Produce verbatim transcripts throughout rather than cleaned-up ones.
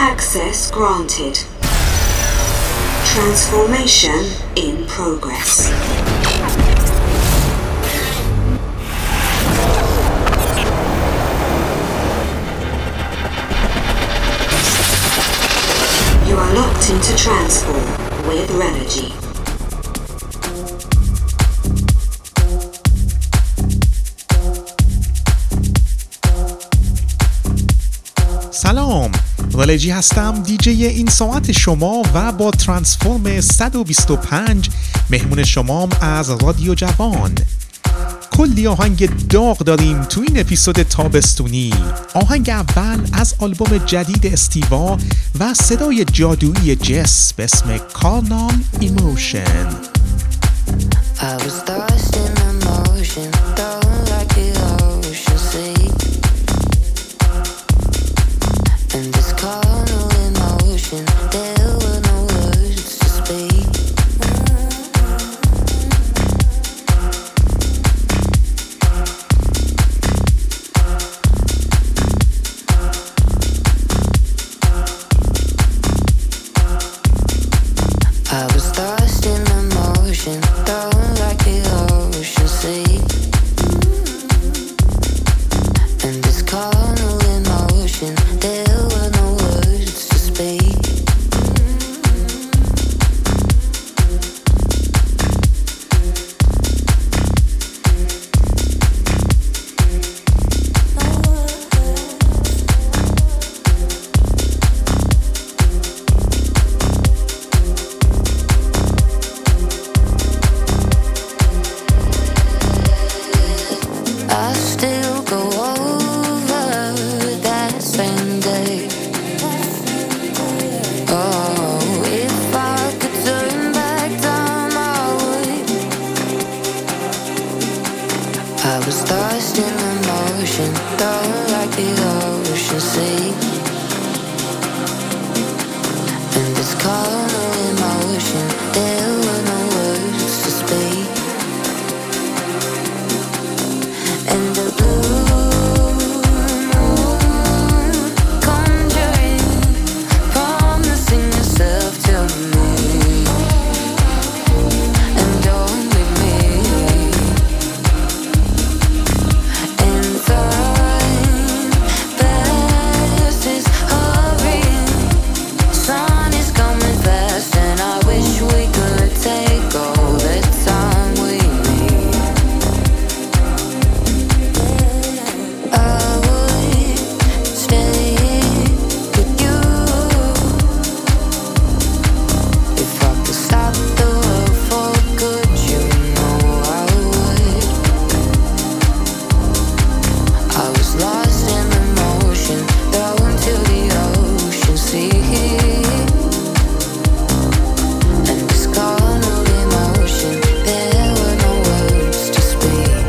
Access granted. Transformation in progress. You are locked into Transform with Renogy. سلام، رالجی هستم، دیجی این ساعت شما و با ترانسفورم صد و بیست و پنج مهمون شمام از رادیو جوان. کلی آهنگ داغ داریم تو این اپیزود تابستونی. آهنگ اول از آلبوم جدید استیوا و صدای جادویی جس به اسم کارنال ایموشن. I was lost in emotion, don't like the ocean sea. And this carnal emotion, there were no words to speak. I was lost in emotion, don't like the ocean sea. And this carnal emotion, there were no words to speak. I still go over that same day. Oh, if I could turn back time, I would. I was lost in emotion, don't like the ocean sea. And this carnal emotion, there were no words to speak. And the blue moon conjuring, promising yourself to me, and only me. And time passes hurrying, sun is coming fast, and I wish we could take all the time we need. I would stay with you if I could stop the world for good. You know I would. I was lost in emotion, down to the ocean sea. And this carnal emotion, there were no words to speak.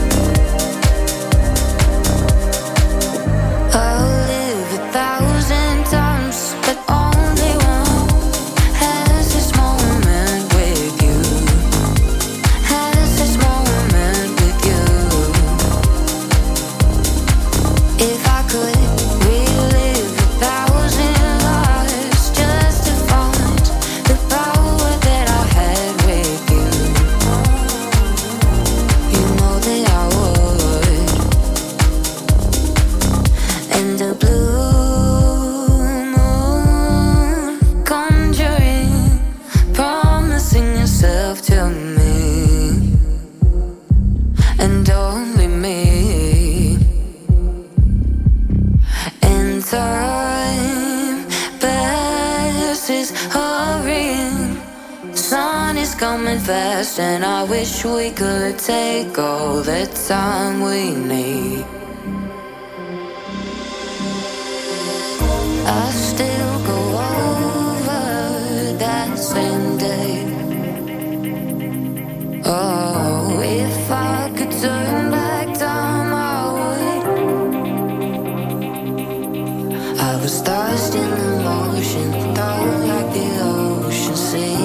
I'll live a thousand times, but only one has this moment with you. Has this moment with you. If I could relive a thousand lives just to find the power that I had with you, you know that I would. And the blue moon conjuring, promising yourself to me, and only me. And time passes hurrying, sun is coming fast, and I wish we could take all the time we need. I still go over that same day. Oh, if I could turn back time, I would. I was lost in emotion, don't like the ocean sea.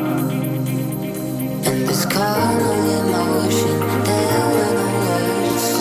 And this carnal emotion, there were no words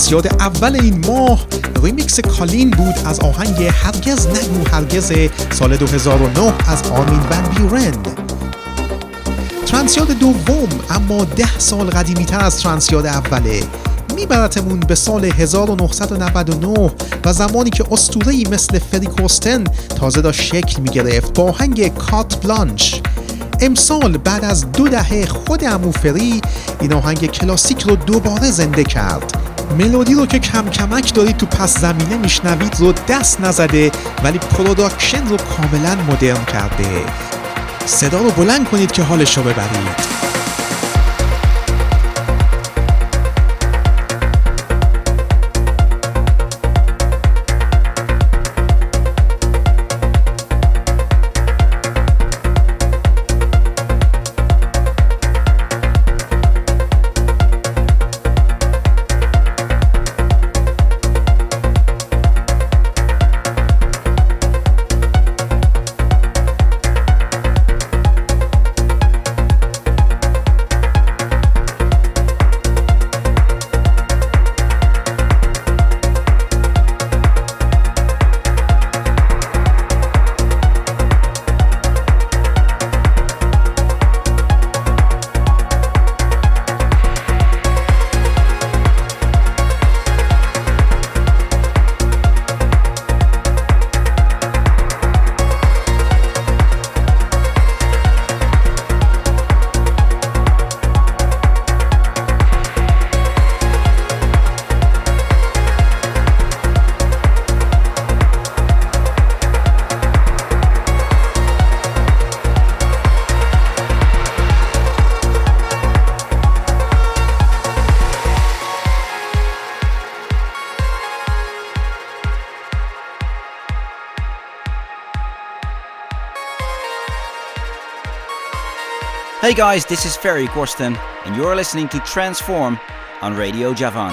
ترنسیاد اول این ماه ریمیکس کالین بود از آهنگ هرگز نگو هرگز سال دو هزار و نه از آرمین ون بیورن. ترنسیاد دوم اما ده سال قدیمی تر از ترنسیاد اوله، میبرتمون به سال هزار و نهصد و نود و نه و زمانی که اسطوره‌ای مثل فری کورستن تازه داشت شکل میگرفت با آهنگ کارت بلانش. امسال بعد از دو دهه خود عمو فری این آهنگ کلاسیک رو دوباره زنده کرد. ملودی رو که کم کمک دارید تو پس زمینه میشنوید رو دست نزده ولی پروداکشن رو کاملا مدرن کرده. صدا رو بلند کنید که حالش رو ببرید. Hey guys, this is Ferry Corsten and you're listening to Transform on Radio Javan.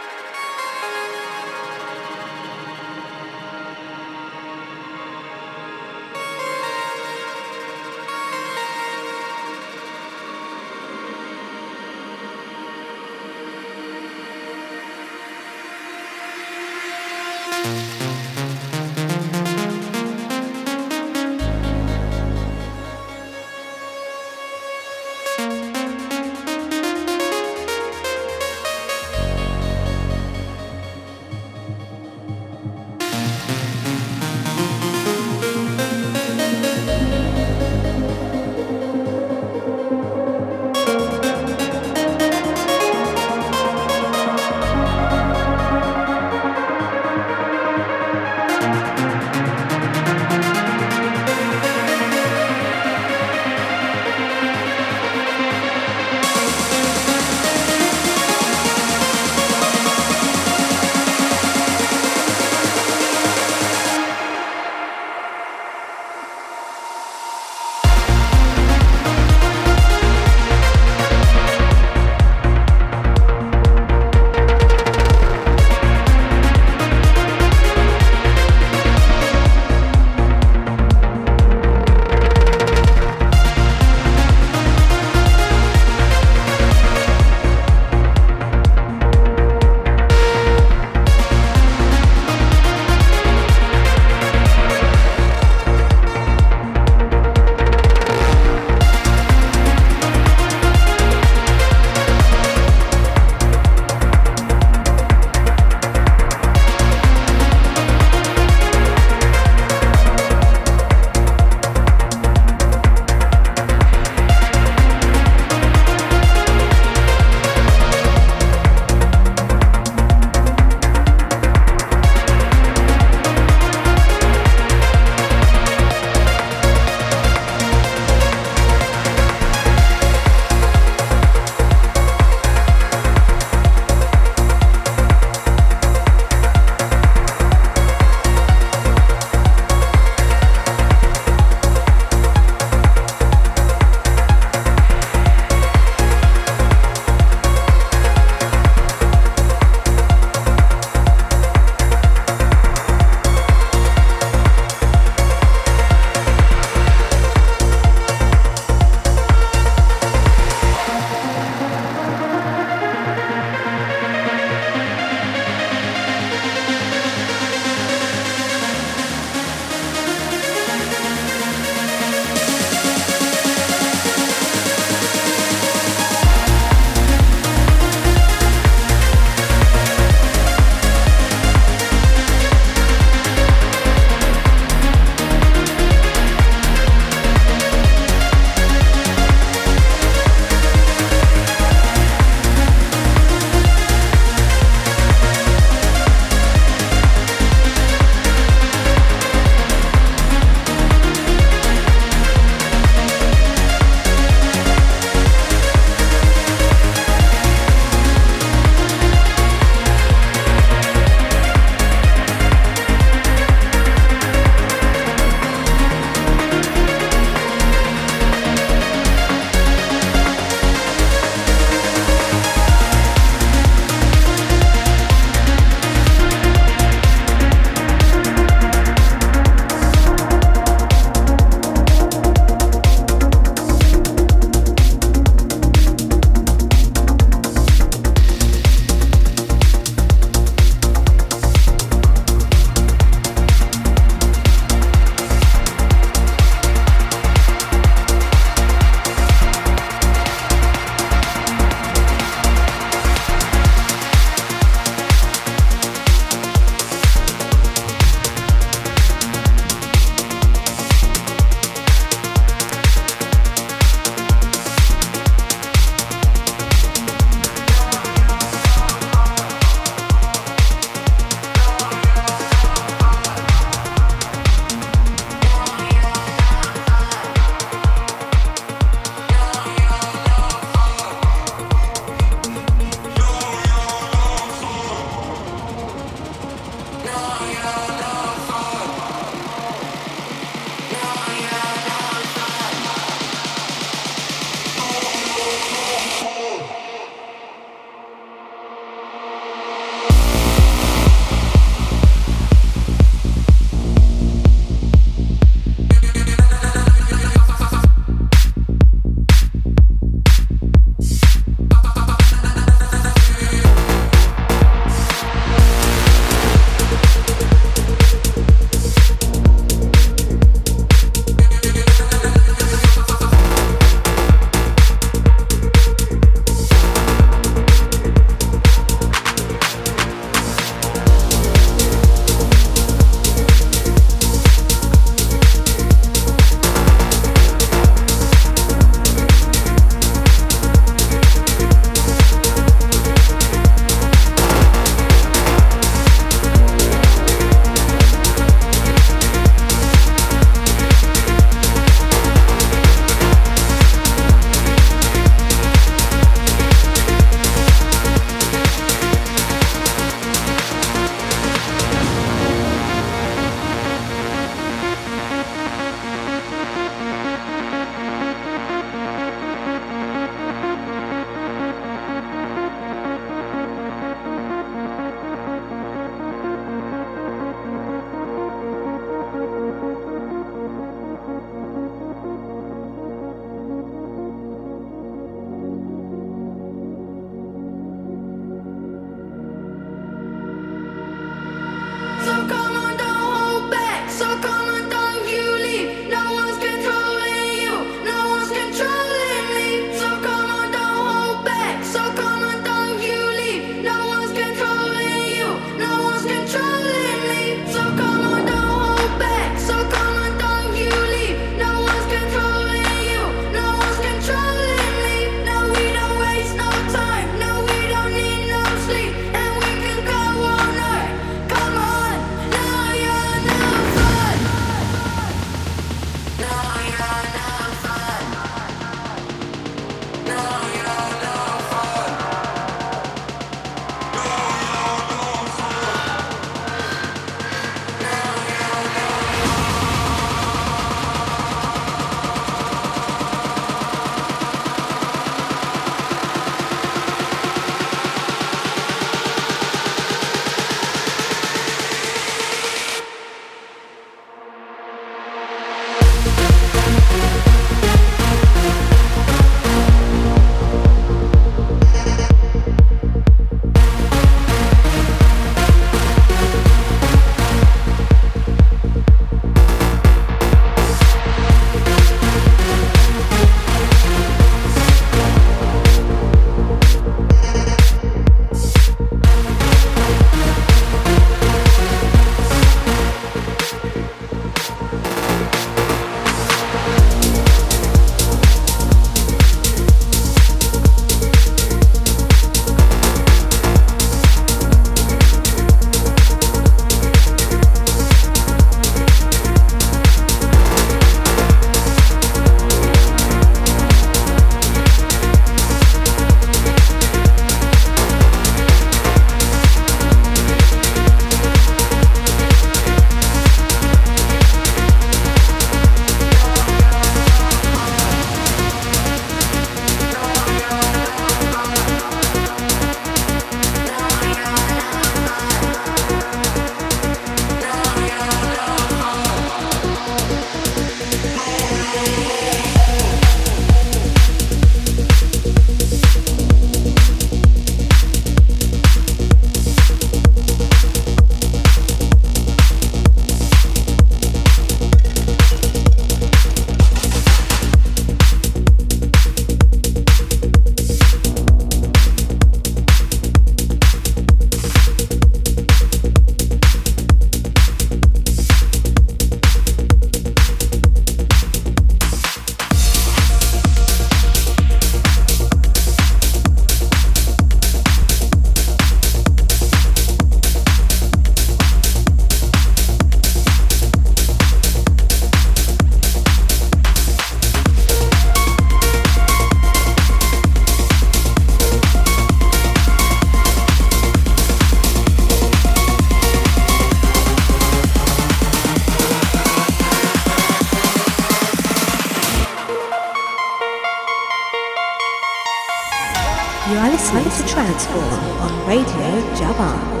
You are listening to Transform on Radio Javan.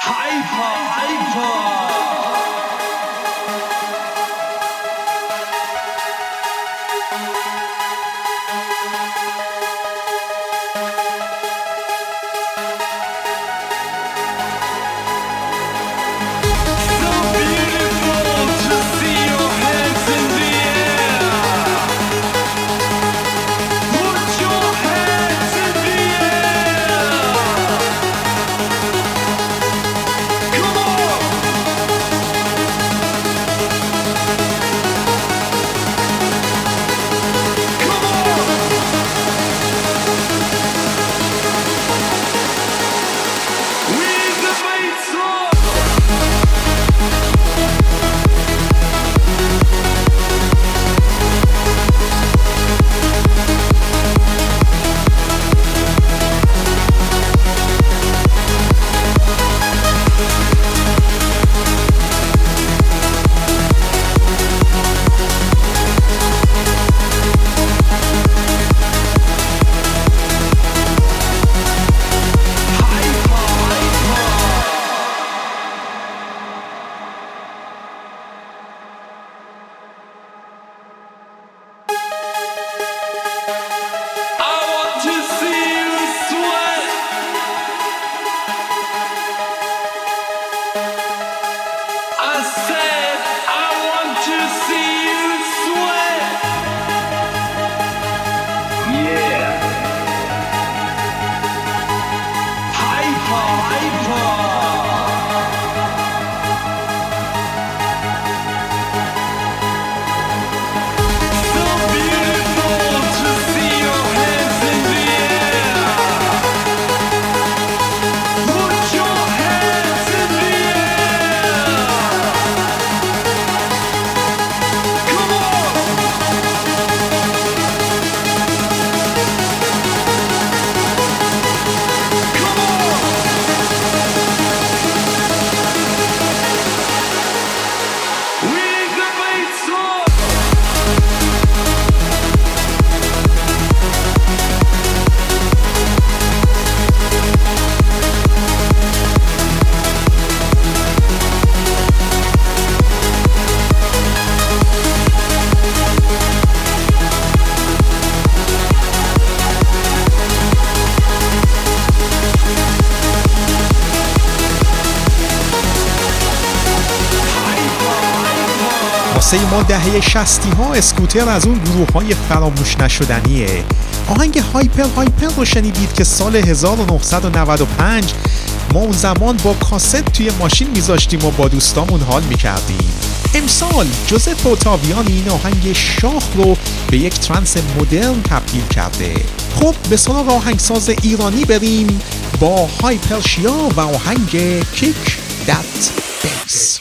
واسه ما دهه شصتی ها اسکوتر از اون گروه های فراموش نشدنیه. آهنگ هایپر هایپر رو شنیدید که سال هزار و نهصد و نود و پنج ما اون زمان با کاست توی ماشین میذاشتیم و با دوستامون حال میکردیم. امسال جوزپ اوتاویان این آهنگ شاخ رو به یک ترنس مدرن تبدیل کرده. خب به سراغ آهنگساز ایرانی بریم با هایپرشیا و آهنگ کیک دت بیس.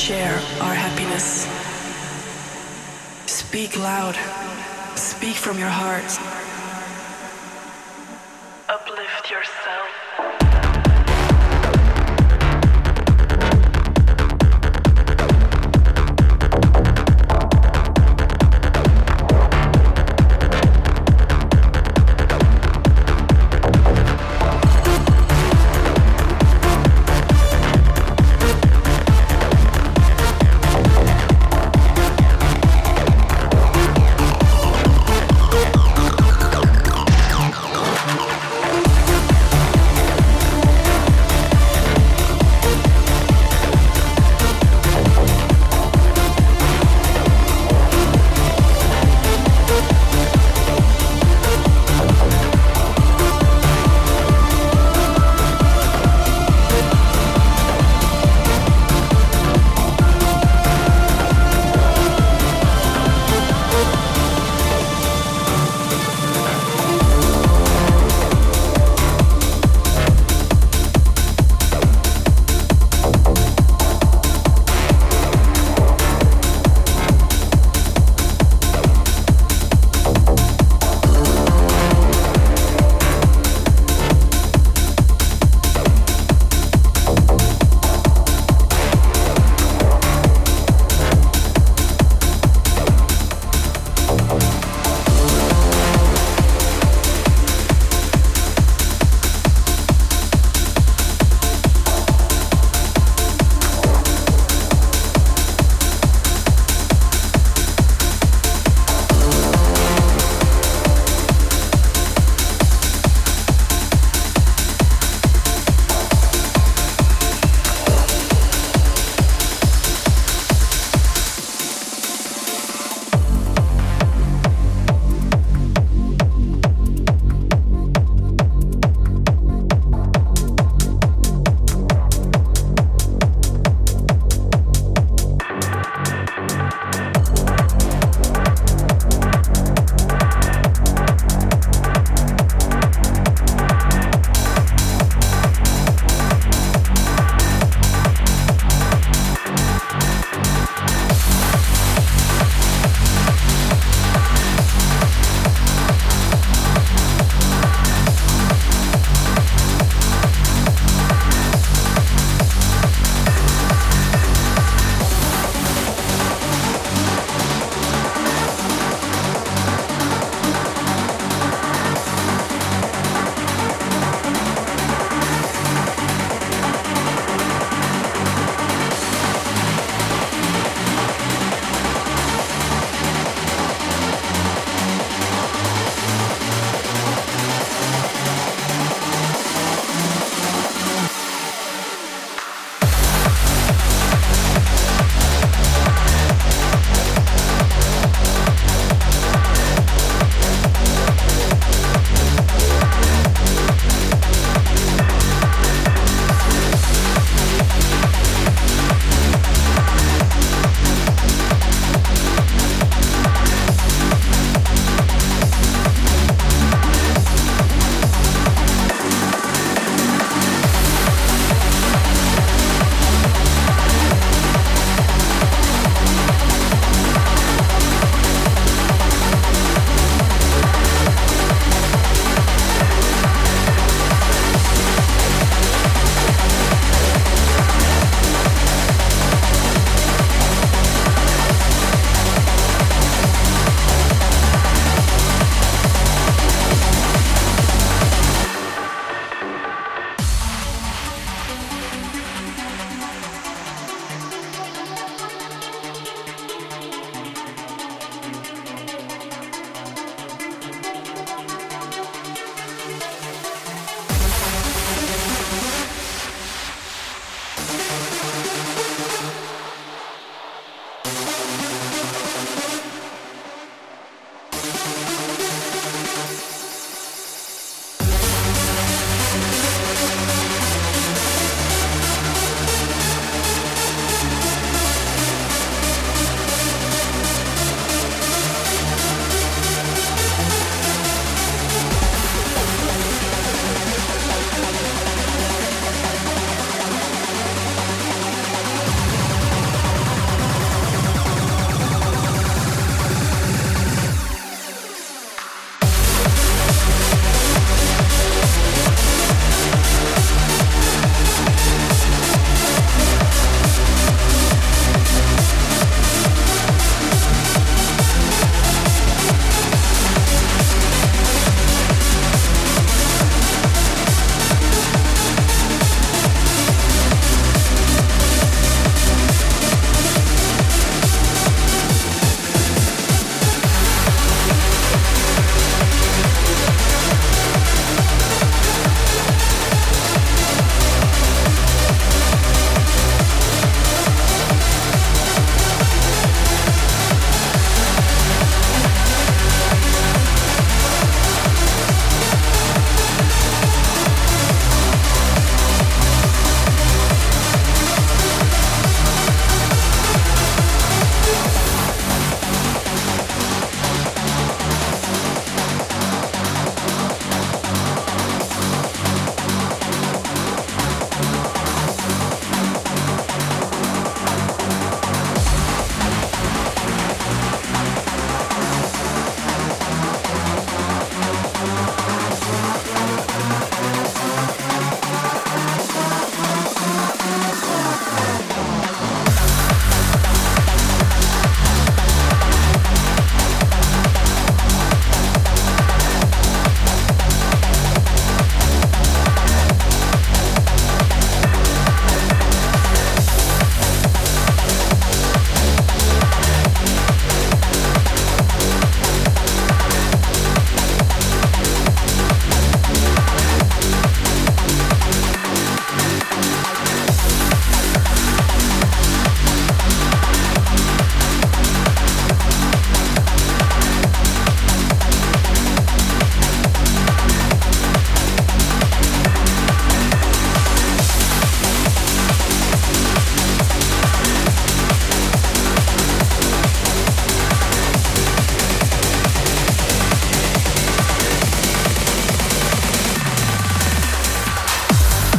share our happiness. Speak loud. Speak from your heart. Uplift yourself.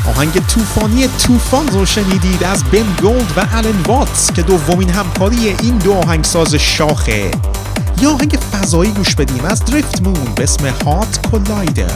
آهنگ طوفانی طوفان رو شنیدید از بن گولد و آلن واتس که دومین همکاری این دو آهنگساز شاخه. یا آهنگ فضایی گوش بدیم از دریفت مون به اسم هات کولایدر.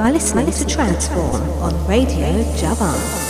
are listening to Transform on Radio Javan.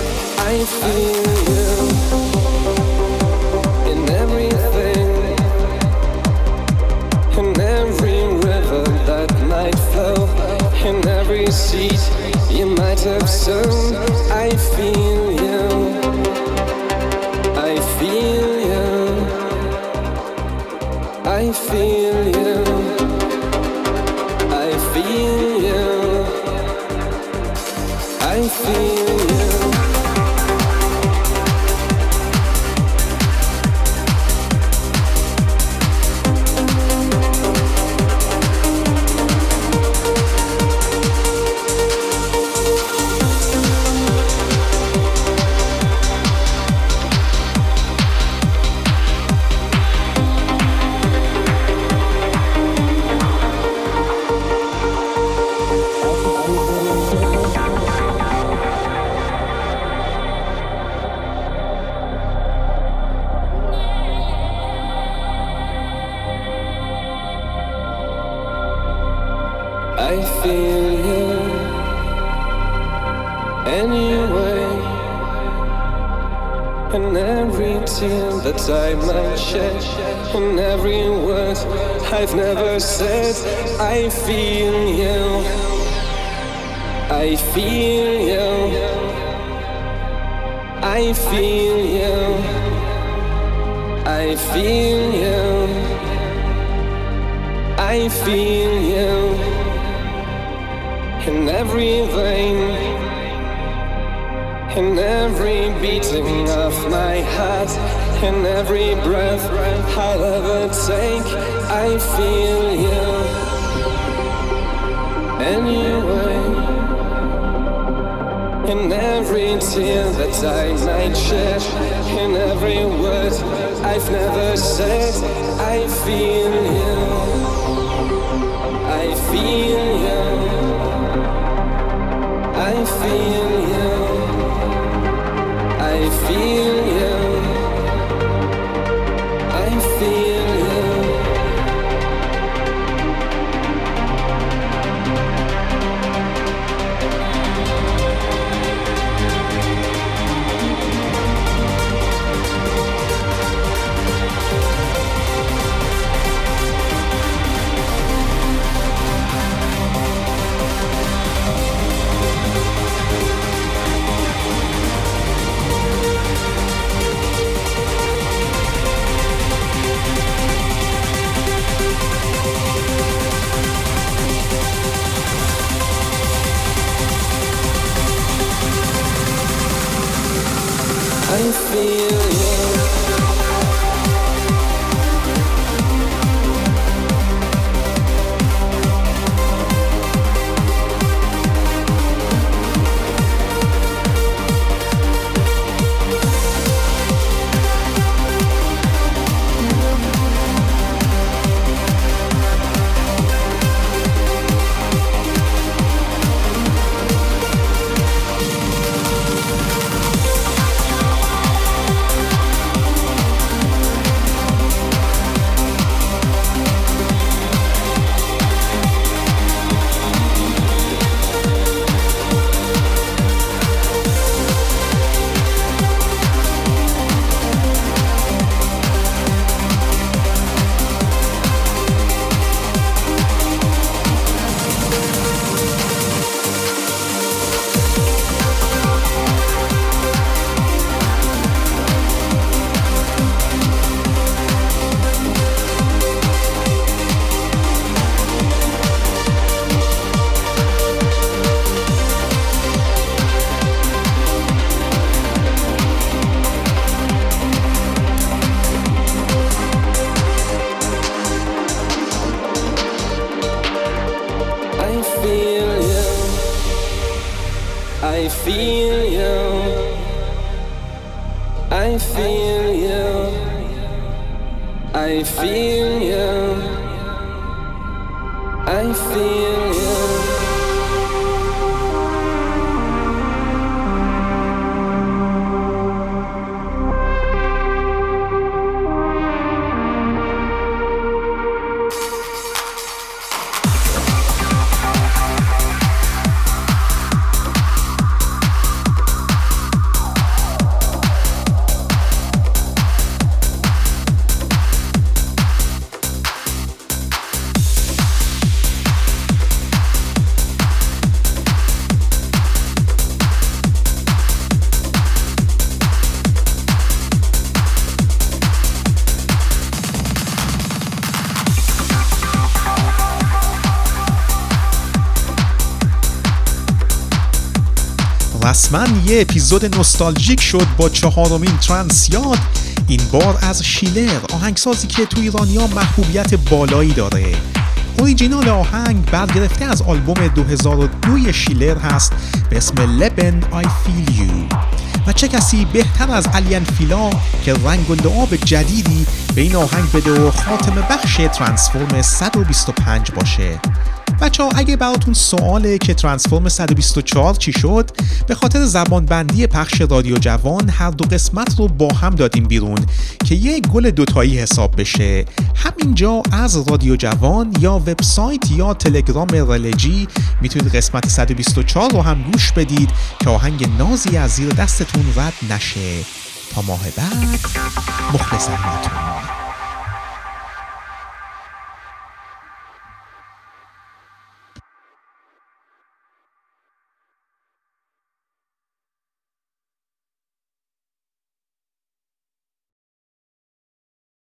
I feel you in everything. seat, you might have sown. I feel you, I feel you, I feel you, I feel you, I feel you. I feel you anyway, and every tear that I might shed, and every word I've never said. I feel you, I feel you, I feel you, I feel you, I feel you. In every vein, in every beating of my heart, in every breath I'll ever take, I feel you anyway. In every tear that I might shed, in every word I've never said, I feel you, I feel you, I feel you, I feel you, I feel you. I feel you. I feel you, I feel you, I feel you, I feel you. رسما یه اپیزود نوستالژیک شد با چهارمین ترانس یاد، این بار از شیلر، آهنگسازی که تو ایرانیا محبوبیت بالایی داره. اوریجینال آهنگ برگرفته از آلبوم دو هزار و دو شیلر هست به اسم Leben I Feel You و چه کسی بهتر از آلیان فیلا که رنگ و لعاب جدیدی به این آهنگ بده و خاتمه بخش ترانسفورم صد و بیست و پنج باشه. بچه ها اگه براتون سواله که ترانسفورم صد و بیست و چهار چی شد، به خاطر زبان بندی پخش رادیو جوان هر دو قسمت رو با هم دادیم بیرون که یه گل دوتایی حساب بشه. همینجا از رادیو جوان یا وبسایت یا تلگرام رلجی میتونید قسمت صد و بیست و چهار رو هم گوش بدید که آهنگ نازی از زیر دستتون رد نشه. تا ماه بعد مخلص همتون.